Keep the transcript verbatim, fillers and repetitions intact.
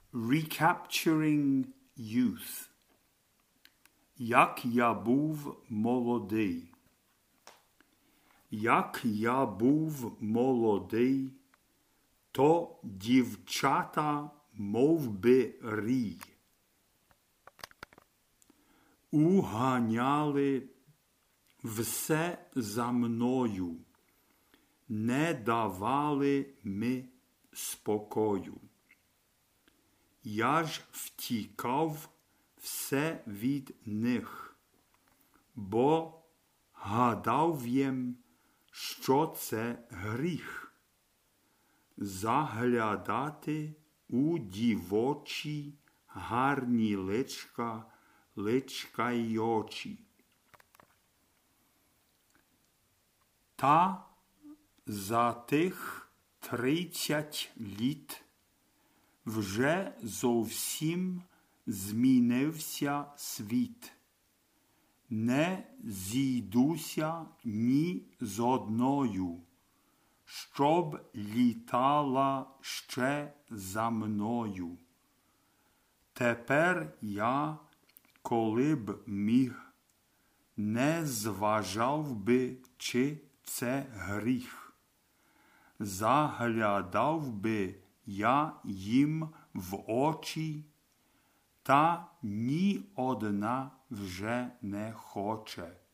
Recapturing Youth. Як я був молодий. Як я був молодий, то дівчата мов би рій. Уганяли все за мною, не давали ми спокою. Я ж втікав все від них, бо гадав їм, що це гріх – заглядати у дівочі гарні личка, личка й очі. Та за тих тридцять літ вже зовсім змінився світ. Не зійдуся ні з одною, щоб літала ще за мною. Тепер я, коли б міг, не зважав би, чи це гріх. Заглядав би я їм в очі, та ні одна вже не хоче.